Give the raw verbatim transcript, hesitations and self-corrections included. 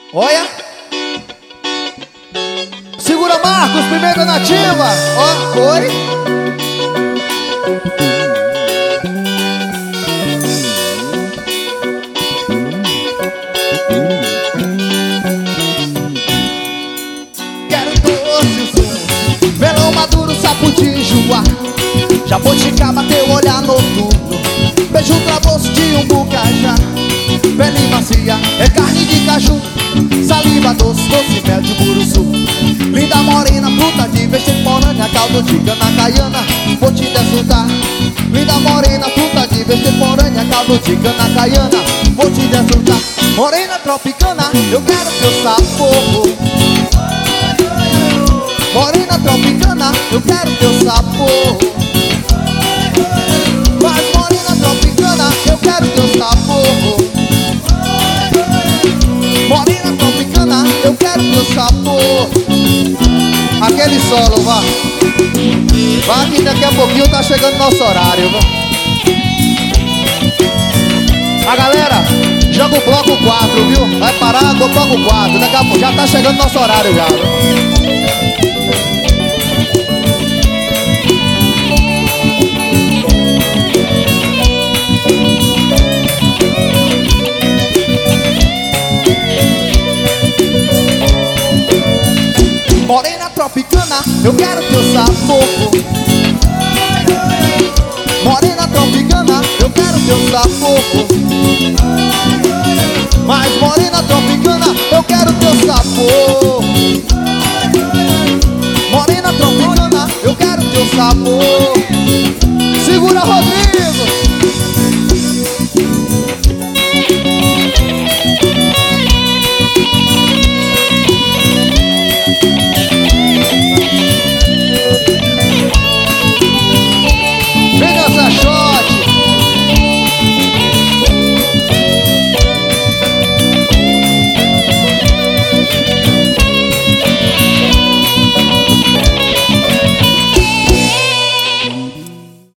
Olha. Segura, Marcos, pimenta nativa. Ó, foi. Quero doce, sumo, melão maduro, sapo de juá, jabuticaba, teu olhar noturno, beijo travoso de um bucajá, pele macia, é carne de caju, saliva doce, doce mel de buruçu, linda morena, fruta de vez temporânea, caldo de cana caiana, vou te desfrutar. Linda morena, fruta de vez temporânea, caldo de cana caiana, vou te desfrutar. Morena tropicana, eu quero teu sabor. Morena tropicana, eu quero teu sabor. Mas morena tropicana, eu quero teu sabor. Morena tropicana, eu quero teu sabor. Aquele solo, vá. Vá que daqui a pouquinho tá chegando nosso horário, vá. A galera, joga o bloco quatro, viu? Vai parar do bloco quatro. Daqui a pouco já tá chegando nosso horário já, viu? Morena tropicana, eu quero teu sabor. Morena tropicana, eu quero teu sabor. Mas morena tropicana, eu quero teu sabor. Morena tropicana, eu quero teu sabor.